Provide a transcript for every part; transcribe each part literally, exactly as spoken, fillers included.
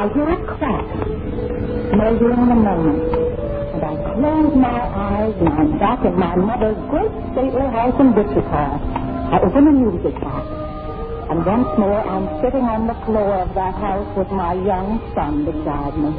I hear a crack, measuring in a moment. And I close my eyes, and I'm back in my mother's great stately house in Wichita. I open the music box. And once more, I'm sitting on the floor of that house with my young son beside me.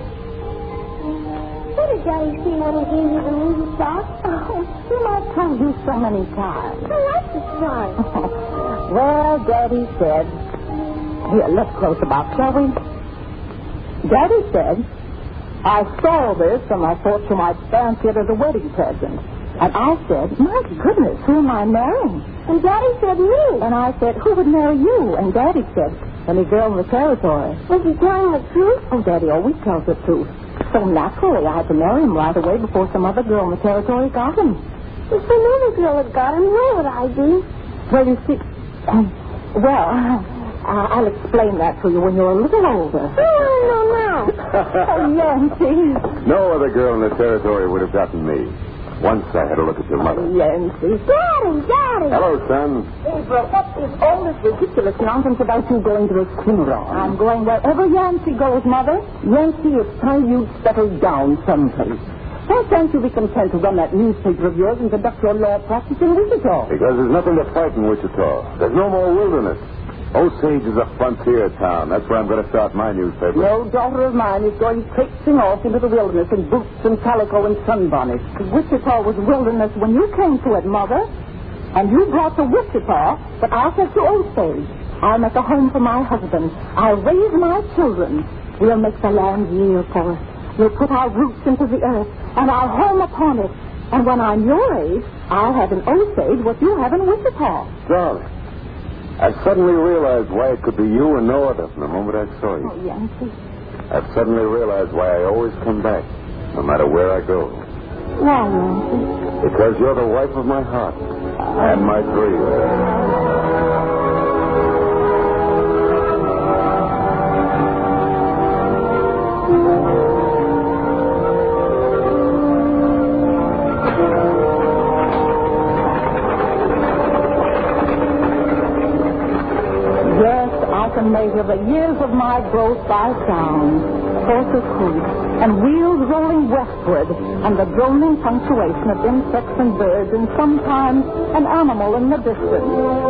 What did Daddy see when he gave you the music box? Oh, you might tell you so many times. I like the song. Well, Daddy said... Here, let's close the box, shall we? Daddy said, I saw this and I thought you might fancy it as a wedding present. And I said, my goodness, who am I marrying? And Daddy said me. And I said, who would marry you? And Daddy said, any girl in the territory. Was he telling the truth? Oh, Daddy always tells the truth. So naturally, I had to marry him right away before some other girl in the territory got him. If some other girl had got him, where would I be? Well, you see, um, well, uh, I'll explain that to you when you're a little older. Oh, I know now. Oh, Yancy. No other girl in the territory would have gotten me. Once I had a look at your mother. Oh, Yancy. Daddy, Daddy. Hello, son. Abra, what is all this ridiculous nonsense about you going to a funeral? I'm going wherever Yancy goes, Mother. Yancy, it's time you settled down someplace. Why can't you be content to run that newspaper of yours and conduct your law practice in Wichita? Because there's nothing to fight in Wichita. There's no more wilderness. Osage is a frontier town. That's where I'm going to start my newspaper. No daughter of mine is going traipsing off into the wilderness in boots and calico and sunbonnets. Wichita was wilderness when you came to it, Mother. And you brought to Wichita, but I'll take to Osage. I'll make a home for my husband. I'll raise my children. We'll make the land yield for us. We'll put our roots into the earth, and our home upon it. And when I'm your age, I'll have in Osage what you have in Wichita. Darling, I suddenly realized why it could be you and no other from the moment I saw you. Oh, Yancy. I've suddenly realized why I always come back, no matter where I go. Why, Yancy? Because you're the wife of my heart and my dreams. Measure the years of my growth by sound, horses' hoofs, and wheels rolling westward, and the droning punctuation of insects and birds, and sometimes an animal in the distance.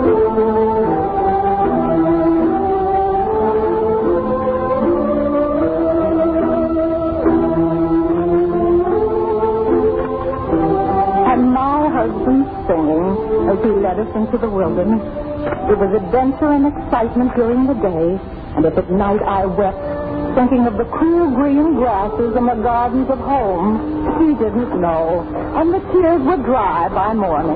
And my husband singing as he led us into the wilderness. It was adventure and excitement during the day, and if at night I wept, thinking of the cool green grasses and the gardens of home, he didn't know, and the tears were dry by morning.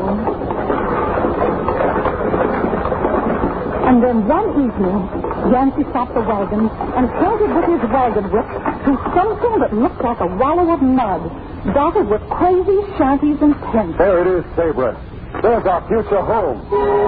And then one evening, Yancy stopped the wagon and pointed with his wagon whip to something that looked like a wallow of mud, dotted with crazy shanties and tents. There it is, Sabra. There's our future home.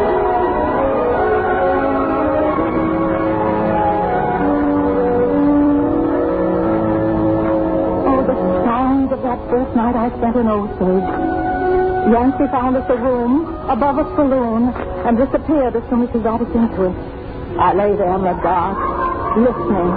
First night I spent in Osage. Yancy found us a room above a saloon and disappeared as soon as he got us into it. I lay there in the dark, listening.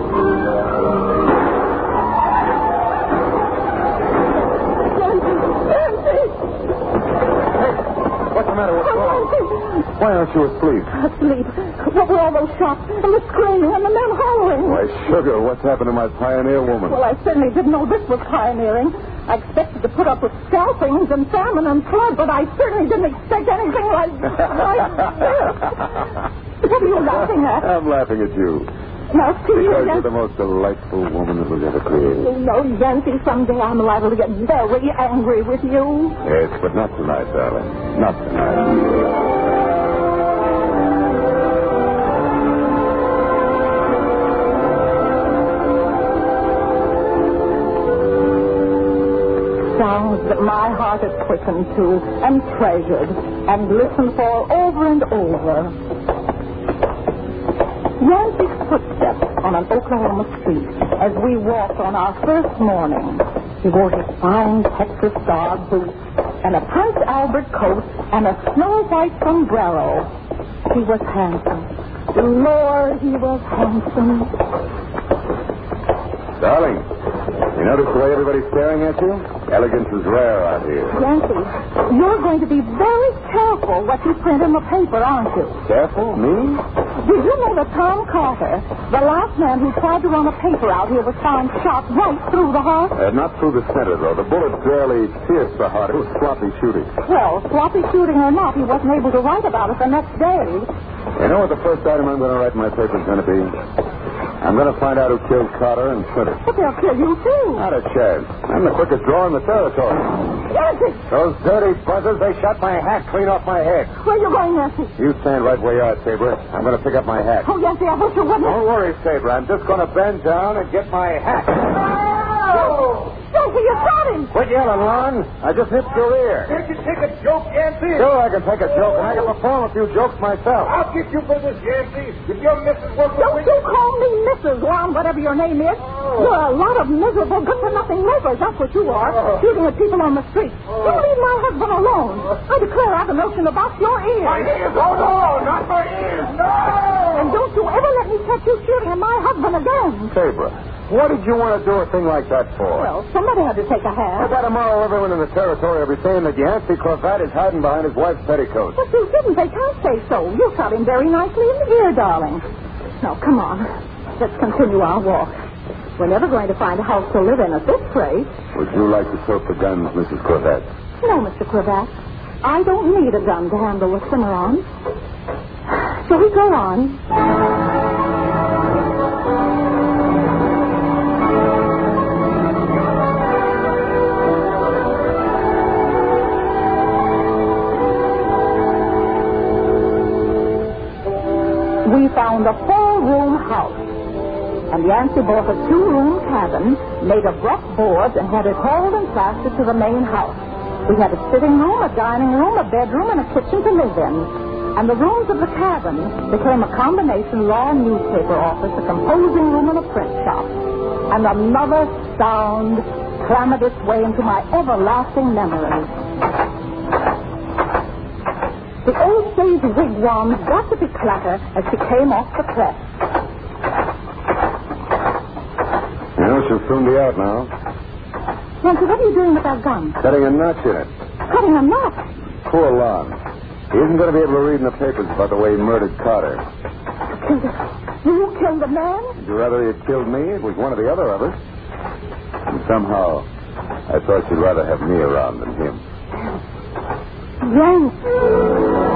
Yancy! Yancy! Hey, what's the matter? What's Oh, wrong? Yancy! Why aren't you asleep? Asleep. What were all those shots and the screaming and the men hollering? Why, sugar, what's happened to my pioneer woman? Well, I certainly didn't know this was pioneering. I expected to put up with scalpings and famine and flood, but I certainly didn't expect anything like, like this. What are you laughing at? I'm laughing at you. Now, see you, Because you're Yancy. the most delightful woman that was ever created. You know, Yancy, someday I'm liable to get very angry with you. Yes, but not tonight, darling. Not tonight. Sounds that my heart had quickened to and treasured and listened for over and over. Yancy's footsteps on an Oklahoma street as we walked on our first morning. He wore his fine Texas dog boots and a Prince Albert coat and a snow-white sombrero. He was handsome. Lord, he was handsome. Darling, you notice the way everybody's staring at you? Elegance is rare out here. Yancey, you're going to be very careful what you print in the paper, aren't you? Careful? Me? Did you know that Tom Carter, the last man who tried to run a paper out here, was found shot right through the heart? Uh, not through the center, though. The bullet barely pierced the heart. It was sloppy shooting. Well, sloppy shooting or not, he wasn't able to write about it the next day. You know what the first item I'm going to write in my paper is going to be? I'm going to find out who killed Carter and Prentice. But they'll kill you, too. Not a chance. I'm the quickest drawer in the territory. Yancey! Those dirty buzzers, they shot my hat clean off my head. Where are you going, Yancey? You stand right where you are, Sabre. I'm going to pick up my hat. Oh, Yancey, I wish you wouldn't. Don't worry, Sabre. I'm just going to bend down and get my hat. No! Yancey, you shot him! Quit yelling, Lon. I just nipped your ear. Can't you take a joke, Yancey? Sure, I can take a joke, and I can perform a few jokes myself. I'll get you for this, Yancey. If your missus won't Don't you call me Missus Lon, whatever your name is. Oh. You're a lot of miserable, good-for-nothing lovers. That's what you are. Oh. Shooting at people on the street. You leave my husband alone. I declare I've a notion about your ears. My ears? Oh, no, not my ears. No! And don't you ever let me catch you shooting at my husband again. Sabre, what did you want to do a thing like that for? Well, somebody had to take a Well, hand. by tomorrow, everyone in the territory will be saying that Yancey Cravat is hiding behind his wife's petticoat. But you didn't. They can't say so. You shot him very nicely in the ear, darling. Now, come on. Let's continue our walk. We're never going to find a house to live in at this rate. Would you like to tote the guns, Missus Cravat? No, Mister Cravat. I don't need a gun to handle a Cimarron. Shall we go on? We found a four-room house. And Yancey bought a two-room cabin, made of rough boards, and had it hauled and plastered to the main house. We had a sitting room, a dining room, a bedroom, and a kitchen to live in. And the rooms of the cabin became a combination law and newspaper office, a composing room, and a print shop. And another sound clambered its way into my everlasting memories. The old sage wigwam's got to be clatter as she came off the press. You know, she'll soon be out now. Nancy, what are you doing with that gun? Cutting a notch in it. Cutting a knot. Poor Lon. He isn't going to be able to read in the papers about the way he murdered Carter. Killed it. You killed the man? Would you rather he had killed me? It was one or the other of us. And somehow, I thought you'd rather have me around than him. Yes.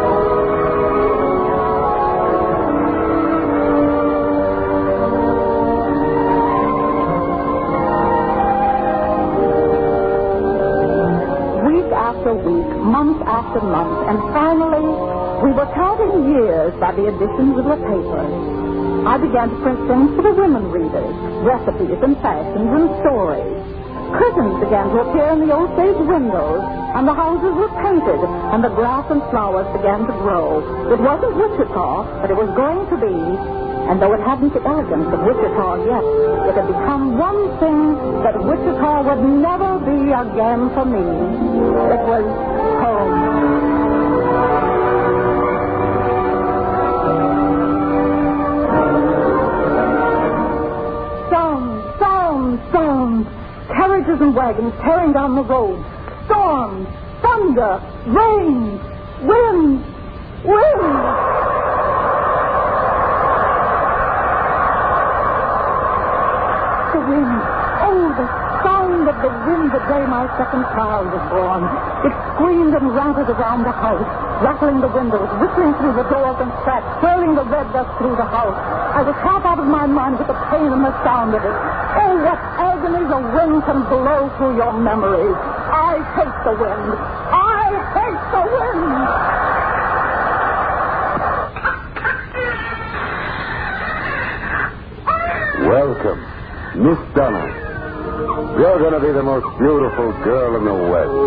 After week, month after month, and finally, we were counting years by the editions of the papers. I began to print things for the women readers, recipes and fashions and stories. Curtains began to appear in the old stage windows, and the houses were painted, and the grass and flowers began to grow. It wasn't Wichita, but it was going to be. And though it hadn't the elegance of Wichita yet, it had become one thing that Wichita would never be again for me. It was home. Sounds, sounds, sounds. Carriages and wagons tearing down the road. Storms, thunder, rain, wind, wind. Wind. Oh, the sound of the wind the day my second child was born. It screamed and ranted around the house, rattling the windows, whistling through the doors and cracks, swirling the red dust through the house. I was half out of my mind with the pain and the sound of it. Oh, what agony the wind can blow through your memories. I hate the wind. I hate the wind. Welcome. Miss Donna, you're going to be the most beautiful girl in the West.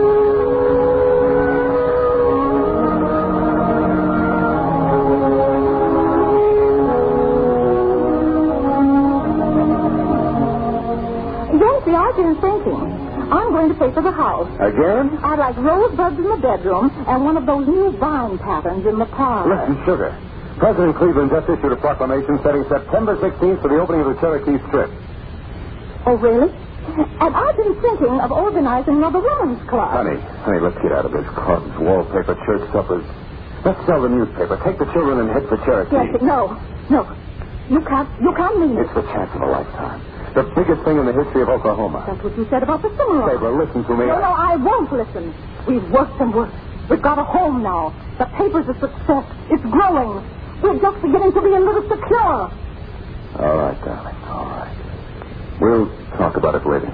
Yancey, I've been thinking. I'm going to pay for the house. Again? I'd like rosebuds in the bedroom and one of those new vine patterns in the parlor. Listen, sugar. President Cleveland just issued a proclamation setting September sixteenth for the opening of the Cherokee Strip. Oh, really? And I've been thinking of organizing another women's club. Honey, honey, let's get out of this. Clubs, wallpaper, church suppers. Let's sell the newspaper. Take the children and head for Cherokee. Yes, no, no. You can't, you can't mean it. It's the chance of a lifetime. The biggest thing in the history of Oklahoma. That's what you said about the Cimarron. Sabra, listen to me. No, no, I won't listen. We've worked and worked. We've got a home now. The paper's a success. It's growing. We're just beginning to be a little secure. All right, darling, all right. We'll talk about it later.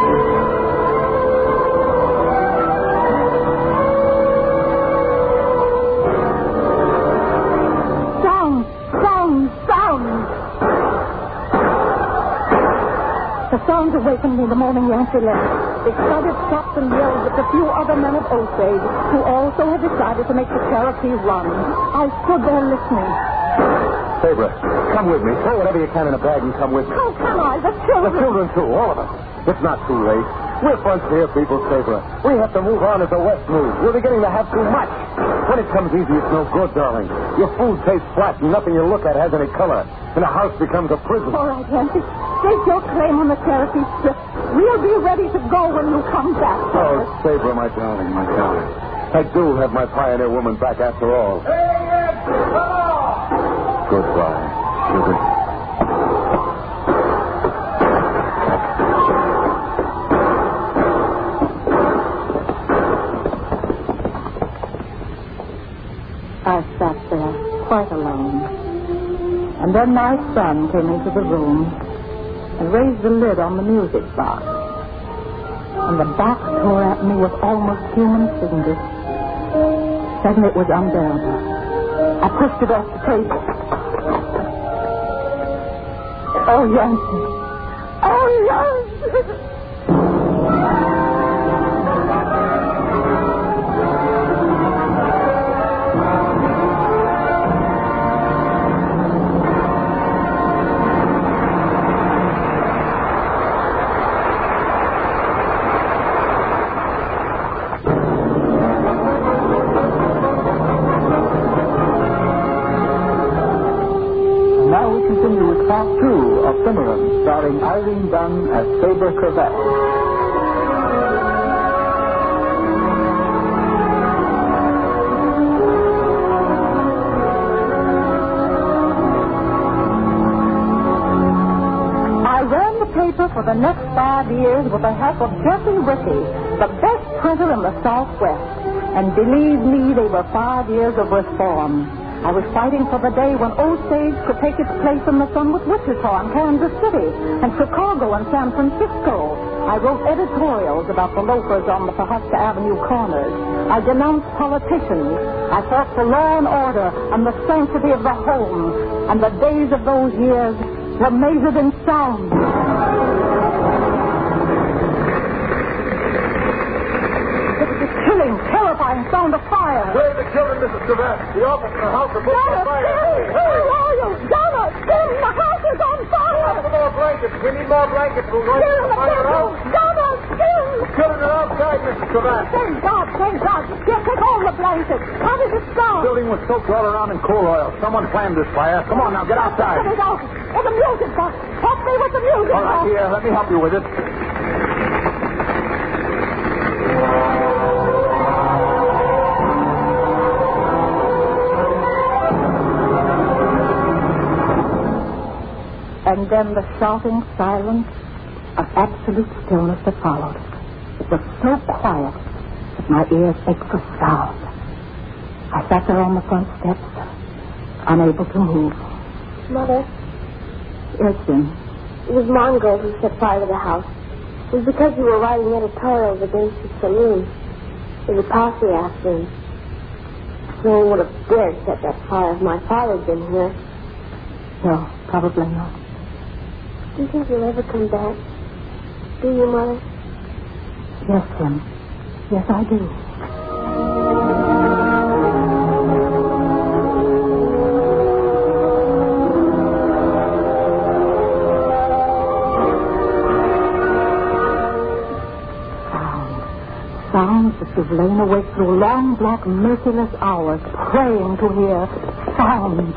Sound, sound, sound. The sounds awakened me the morning Yancey left. They started, stopped, and yelled at the few other men of Osage who also had decided to make the Cherokee run. I stood there listening. Sabra, come with me. Throw whatever you can in a bag and come with me. How can I? The children... The children, too, all of them. It's not too late. We're frontier people, Sabra. We have to move on as the West moves. We're beginning to have too much. When it comes easy, it's no good, darling. Your food tastes flat and nothing you look at has any color. And the house becomes a prison. All right, Yancey. Stake your claim on the Cherokee Strip. We'll be ready to go when you come back. Oh, Sabra, my darling, my darling. I do have my pioneer woman back after all. Hey, Yancey, come on! Goodbye, sugar. I sat there, quite alone. And then my son came into the room and raised the lid on the music box. And the box tore at me with almost human fingers. Suddenly it was unbearable. I pushed it off the table. Oh, Yancey. Oh, Yancey. Part two of Cimarron, starring Irene Dunn as Sabra Cravett. I ran the paper for the next five years with the help of Jesse Rickey, the best printer in the Southwest. And believe me, they were five years of reform. I was fighting for the day when Osage could take its place in the sun with Wichita and Kansas City and Chicago and San Francisco. I wrote editorials about the loafers on the Pahuska Avenue corners. I denounced politicians. I fought for law and order and the sanctity of the home. And the days of those years were measured in sound. Chilling, terrifying sound of fire. Where are the children, Missus Cravett? The office and the house are both on fire. Hey, where are you? Donna, Jim, the house is on fire. Lots of more blankets. We need more blankets. We'll light Here in the the fire bedroom. out. Donna, Jim. The children are outside, Missus Cravett. Thank God, thank God. Here, take all the blankets. How did it The start? building was soaked all around in coal oil. Someone planned this fire. Come on now, get outside. Put it out. Oh, the music box. Help me with the music All right, box. here, let me help you with it. And then the shouting silence of absolute stillness that followed. It was so quiet that my ears ached for sound. I sat there on the front steps, unable to move. Mother, Yes, Jim. it was Mongo who set fire to the house. It was because you were writing editorials against the saloon. There's a posse after him. No one would have dared set that fire if my father had been here. No, probably not. Do you think he'll ever come back? Do you, Mother? Yes, Jim. Yes, I do. Sound. Sounds that you've lain awake through long, black, merciless hours, praying to hear sound.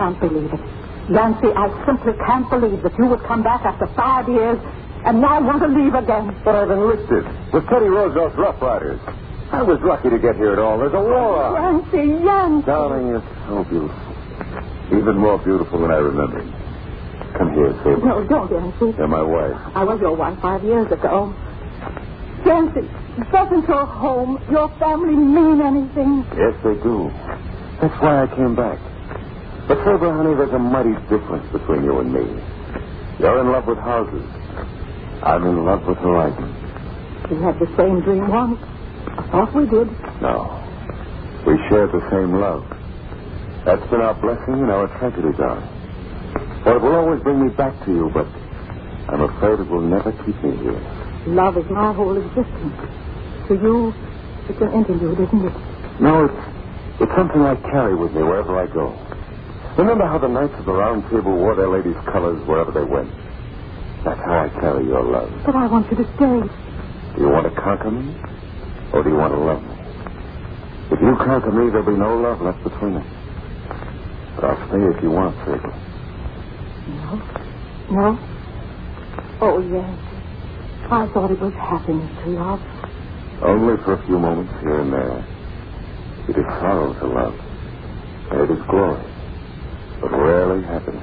can't believe it. Yancey, I simply can't believe that you would come back after five years and now want to leave again. But I've enlisted with Teddy Roosevelt's Rough Riders. I was lucky to get here at all. There's a war on. Yancey, Yancey. Darling, you're so beautiful. Even more beautiful than I remembered. Come here, Sabre. No, don't, Yancey. You're my wife. I was your wife five years ago. Yancey, doesn't your home, your family mean anything? Yes, they do. That's why I came back. But, Sabre, honey, there's a mighty difference between you and me. You're in love with houses. I'm in love with horizons. We had the same dream once. I thought we did. No. We shared the same love. That's been our blessing and our tragedy, darling. Well, it will always bring me back to you, but I'm afraid it will never keep me here. Love is my whole existence. To you, it's an interlude, isn't it? No, it's, it's something I carry with me wherever I go. Remember how the Knights of the Round Table wore their ladies' colors wherever they went? That's how I carry your love. But I want you to stay. Do you want to conquer me? Or do you want to love me? If you conquer me, there'll be no love left between us. But I'll stay if you want, Sabre. No? No? Oh, yes. I thought it was happiness to love. Only for a few moments here and there. It is sorrow to love. And it is glory. But rarely happiness.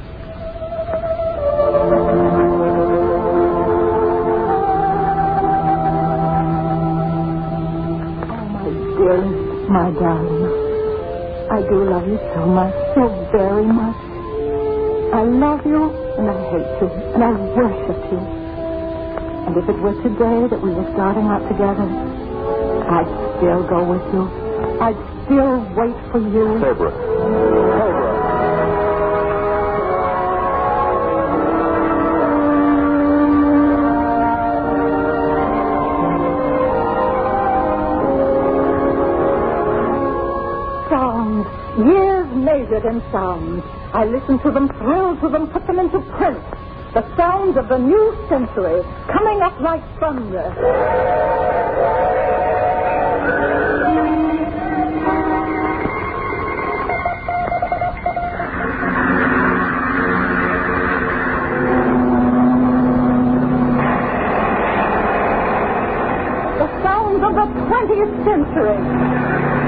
Dearest, my darling, I do love you so much, so very much. I love you, and I hate you, and I worship you. And if it were today that we were starting out together, I'd still go with you. I'd still wait for you. Sabre. Sabre. Years measured in sound. I listened to them, thrilled to them, put them into print. The sounds of the new century coming up like thunder. The sounds of the twentieth century.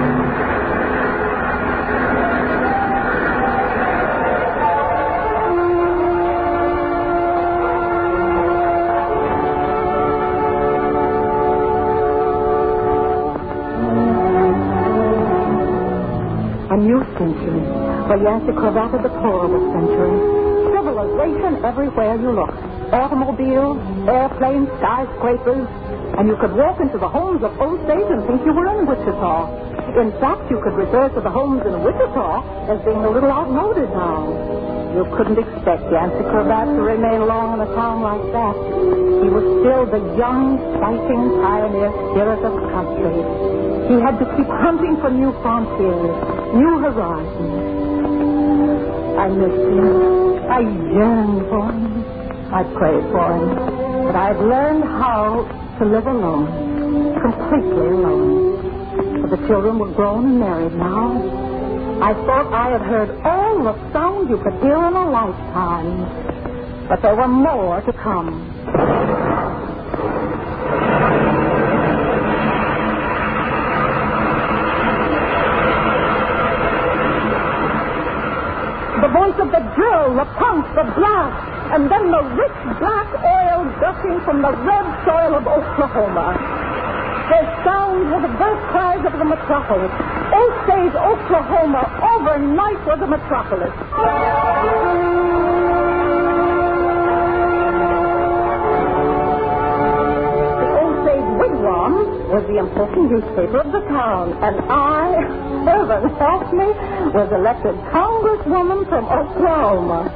A new century, where Yancey cravated the deplorable century. Civilization everywhere you look. Automobiles, airplanes, skyscrapers, and you could walk into the homes of Osage and think you were in Wichita. In fact, you could refer to the homes in Wichita as being a little outmoded now. You couldn't expect Yancey Cravat to remain long in a town like that. He was still the young, fighting pioneer spirit of the country. He had to keep hunting for new frontiers, new horizons. I missed him. I yearned for him. I prayed for him. But I've learned how to live alone, completely alone. For the children were grown and married now. I thought I had heard all the sounds you could hear in a lifetime. But there were more to come. The voice of the drill, the pump, the blast, and then the rich black oil gushing from the red soil of Oklahoma. Their sound were the birth cries of the metropolis. Osage, Oklahoma, overnight was a metropolis. The Osage Wigwam was the important newspaper of the town, and I, heaven help me, was elected congresswoman from Oklahoma.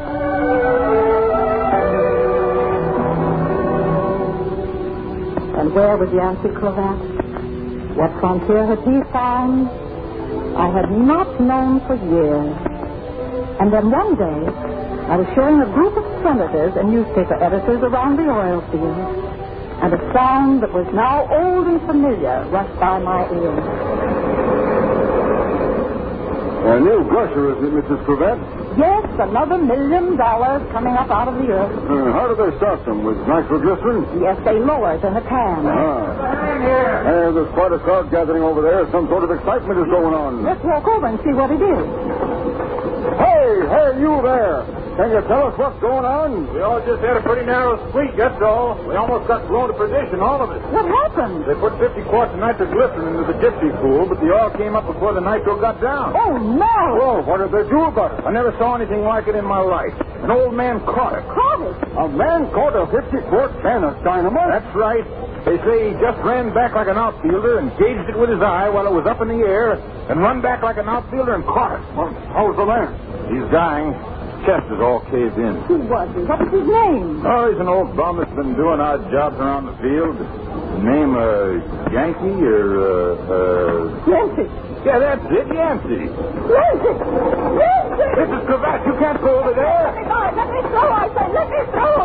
And where was Yancey Cravat? What frontier had he found? I had not known for years. And then one day, I was showing a group of senators and newspaper editors around the oil fields, and a sound that was now old and familiar rushed by my ears. Well, A new gusher, isn't it, Missus Cravett? Yes, another million dollars coming up out of the earth. Uh, how do they start them? With nitroglycerin? Yes, they lower it in a can. Ah. Hey, there's quite a crowd gathering over there. Some sort of excitement is going on. Let's walk over and see what it is. Hey, hey, you there. Can you tell us what's going on? We all just had a pretty narrow squeak, that's all. We almost got blown to perdition, all of us. What happened? They put fifty quarts of nitroglycerin into the gypsy pool, but the oil came up before the nitro got down. Oh, no. Well, what did they do about it? I never saw anything like it in my life. An old man caught it. Caught it? A man caught a fifty-quart can of dynamite? That's right. They say he just ran back like an outfielder and gauged it with his eye while it was up in the air, and run back like an outfielder and caught it. Well, how's the man? He's dying. Chest is all caved in. Who was he? What was his name? Oh, he's an old bum that's been doing odd jobs around the field. Name, uh, Yankee or, uh, uh... Yancey. Yeah, that's it, Yancey. Yancey! Yancey! Missus Cravat, you can't go over there. Let me go. Let me through, I say. Let me through.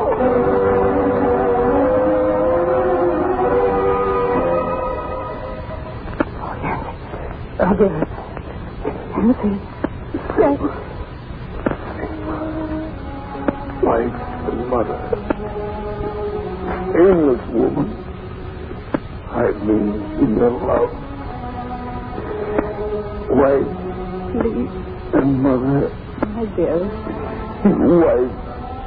Oh, Yancey. Oh, dear. Yancey. Yancey. Wife and mother. English woman. I've been in your love. Wife and mother. My dear. Wife.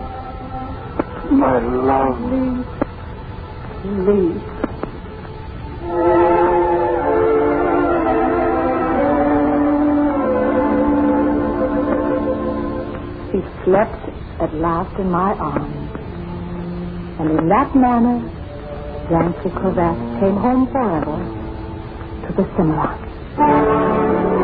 My love. Leave. He slept at last in my arms. And in that manner, Yancey Cravat came home forever to the Cimarron.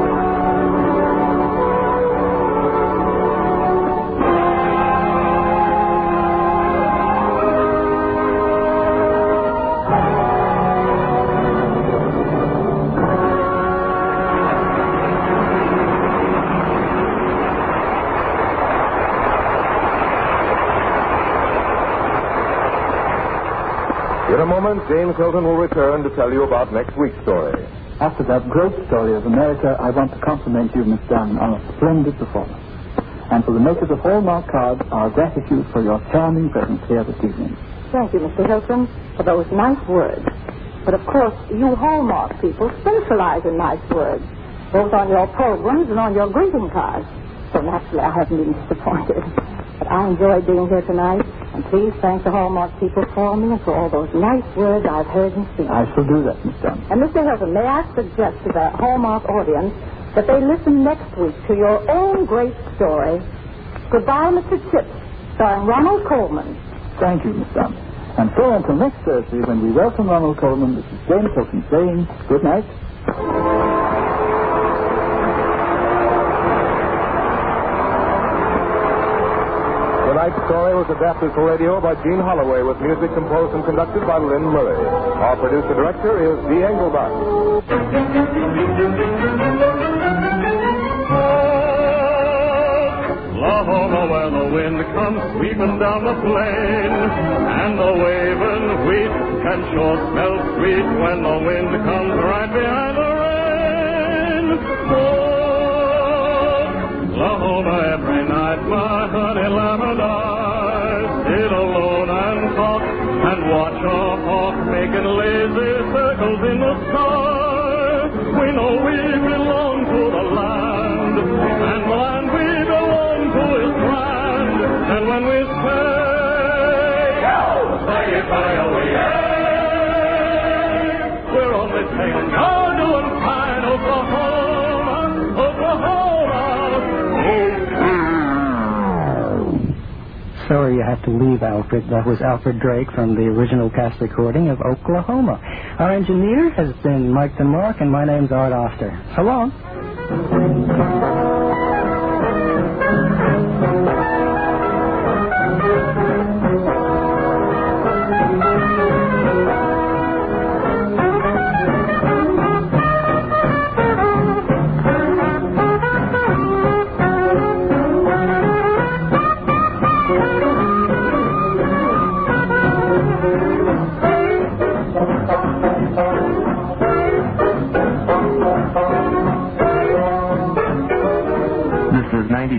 In a moment, James Hilton will return to tell you about next week's story. After that great story of America, I want to compliment you, Miss Dunn, on a splendid performance. And for the makers of Hallmark cards, our gratitude for your charming presence here this evening. Thank you, Mister Hilton, for those nice words. But, of course, you Hallmark people specialize in nice words, both on your programs and on your greeting cards. So, naturally, I haven't been disappointed. But I enjoyed being here tonight, and please thank the Hallmark people for me and for all those nice words I've heard and seen. I shall do that, Miss Dunn. And, Mister Hilton, may I suggest to the Hallmark audience that they listen next week to your own great story, Goodbye, Mister Chips, starring Ronald Colman. Thank you, Miss Dunn. And so until next Thursday, when we welcome Ronald Colman, this is James Hilton saying good night. Tonight's story was adapted for radio by Gene Holloway with music composed and conducted by Lynn Murray. Our producer-director is Dee Engelbach. Oklahoma, where the wind comes sweeping down the plain, and the waving wheat can sure smell sweet when the wind comes right behind the rain. Oklahoma, every night my honey lamb and I sit alone and talk and watch a hawk making lazy circles in the sky. We know we belong to the land, and the land we belong to is grand. And when we say, say it by away, we're only saying, you're doing fine, Oklahoma, Oklahoma. Sorry you have to leave, Alfred. That was Alfred Drake from the original cast recording of Oklahoma. Our engineer has been Mike DeMark, and my name's Art Oster. So long.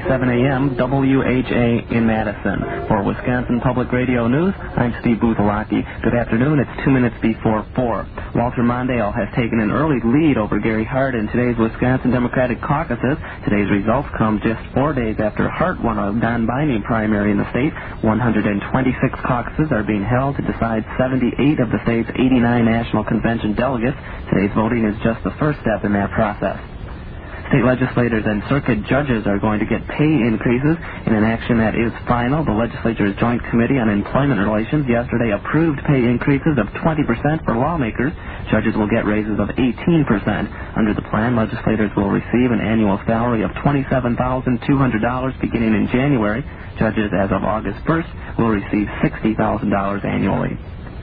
seven a.m. W H A in Madison. For Wisconsin Public Radio News, I'm Steve Buthelacki. Good afternoon. It's two minutes before four. Walter Mondale has taken an early lead over Gary Hart in today's Wisconsin Democratic caucuses. Today's results come just four days after Hart won a non-binding primary in the state. one hundred twenty-six caucuses are being held to decide seventy-eight of the state's eighty-nine National Convention delegates. Today's voting is just the first step in that process. State legislators and circuit judges are going to get pay increases in an action that is final. The legislature's Joint Committee on Employment Relations yesterday approved pay increases of twenty percent for lawmakers. Judges will get raises of eighteen percent. Under the plan, legislators will receive an annual salary of twenty-seven thousand two hundred dollars beginning in January. Judges, as of August first, will receive sixty thousand dollars annually.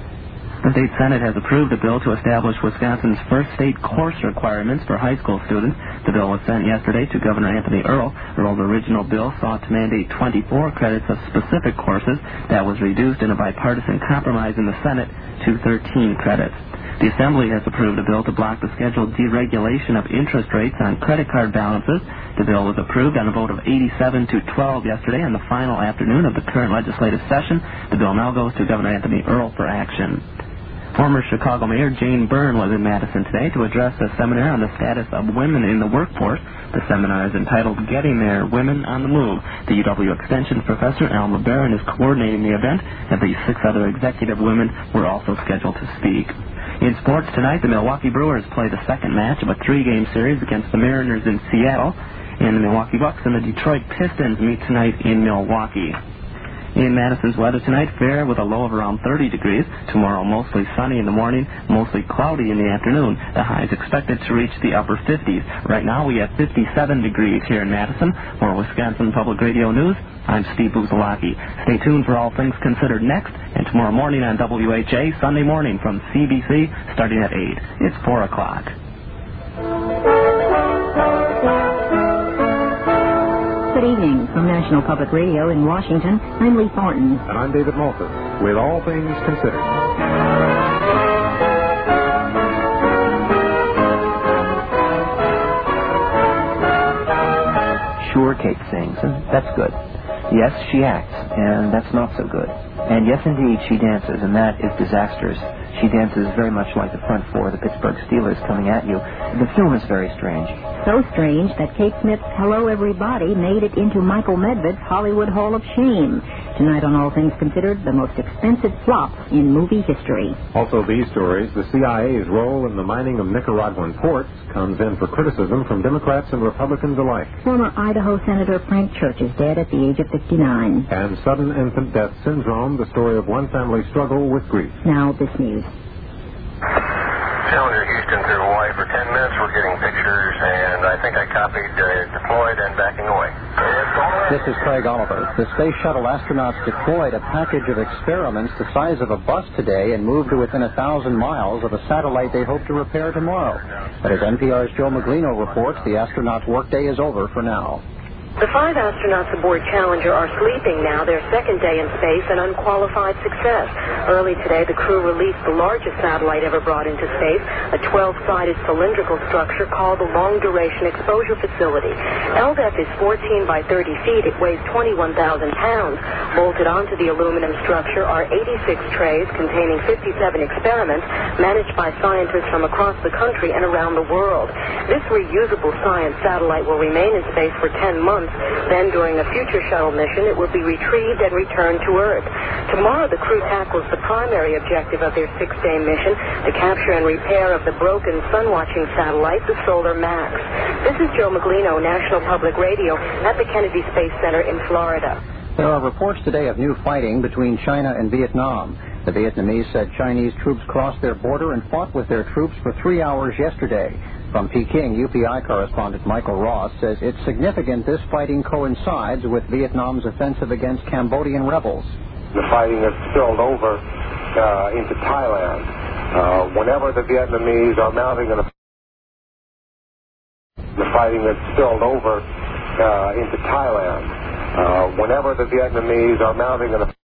The state Senate has approved a bill to establish Wisconsin's first state course requirements for high school students. The bill was sent yesterday to Governor Anthony Earl. Earl's original bill sought to mandate twenty-four credits of specific courses. That was reduced in a bipartisan compromise in the Senate to thirteen credits. The Assembly has approved a bill to block the scheduled deregulation of interest rates on credit card balances. The bill was approved on a vote of eighty-seven to twelve yesterday on the final afternoon of the current legislative session. The bill now goes to Governor Anthony Earl for action. Former Chicago Mayor Jane Byrne was in Madison today to address a seminar on the status of women in the workforce. The seminar is entitled Getting There, Women on the Move. The U W Extension professor, Alma Barron, is coordinating the event, and the six other executive women were also scheduled to speak. In sports tonight, the Milwaukee Brewers play the second match of a three-game series against the Mariners in Seattle, and the Milwaukee Bucks and the Detroit Pistons meet tonight in Milwaukee. In Madison's weather tonight, fair with a low of around thirty degrees. Tomorrow, mostly sunny in the morning, mostly cloudy in the afternoon. The high is expected to reach the upper fifties. Right now, we have fifty-seven degrees here in Madison. For Wisconsin Public Radio News, I'm Steve Buthelacki. Stay tuned for All Things Considered next, and tomorrow morning on W H A, Sunday morning from C B C, starting at eight. It's four o'clock. Good evening. From National Public Radio in Washington, I'm Lee Thornton. And I'm David Malthus, with All Things Considered. Sure, Kate sings, and that's good. Yes, she acts, and that's not so good. And yes, indeed, she dances, and that is disastrous. She dances very much like the front four of the Pittsburgh Steelers coming at you. The film is very strange. So strange that Kate Smith's Hello Everybody made it into Michael Medved's Hollywood Hall of Shame. Tonight on All Things Considered, the most expensive flop in movie history. Also these stories, the C I A's role in the mining of Nicaraguan ports comes in for criticism from Democrats and Republicans alike. Former Idaho Senator Frank Church is dead at the age of fifty-nine. And sudden infant death syndrome, the story of one family's struggle with grief. Now this news. Challenger Houston to Hawaii for ten minutes. We're getting pictures, and I think I copied uh, deployed and backing away. This is Craig Oliver. The Space Shuttle astronauts deployed a package of experiments the size of a bus today and moved to within a thousand miles of a satellite they hope to repair tomorrow. But as N P R's Joe Maglino reports, the astronauts' workday is over for now. The five astronauts aboard Challenger are sleeping now, their second day in space, an unqualified success. Early today, the crew released the largest satellite ever brought into space, a twelve-sided cylindrical structure called the Long Duration Exposure Facility. L D E F is fourteen by thirty feet. It weighs twenty-one thousand pounds. Bolted onto the aluminum structure are eighty-six trays containing fifty-seven experiments managed by scientists from across the country and around the world. This reusable science satellite will remain in space for ten months. Then, during a future shuttle mission, it will be retrieved and returned to Earth. Tomorrow, the crew tackles the primary objective of their six-day mission, the capture and repair of the broken sun-watching satellite, the Solar Max. This is Joe Maglino, National Public Radio, at the Kennedy Space Center in Florida. There are reports today of new fighting between China and Vietnam. The Vietnamese said Chinese troops crossed their border and fought with their troops for three hours yesterday. From Peking, U P I correspondent Michael Ross says it's significant this fighting coincides with Vietnam's offensive against Cambodian rebels. The fighting has spilled over uh, into Thailand. Uh, whenever the Vietnamese are mounting an the fighting has spilled over uh, into Thailand. Uh, whenever the Vietnamese are mounting an